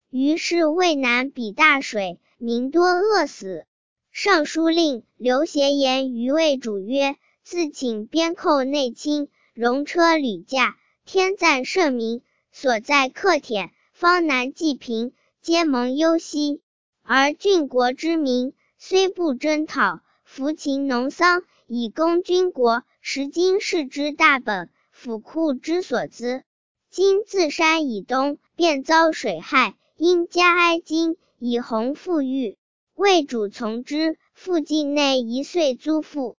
于是渭南彼大水，民多饿死。尚书令刘协言于魏主曰：自请边寇内侵，戎车屡驾，天赞圣明，所在客帖，方南济贫，皆蒙忧息。而郡国之民，虽不征讨，服勤农桑，以供军国，实今世之大本，府库之所资。今自山以东，便遭水害，因加哀金，以洪富裕。魏主从之，复境内一岁租赋。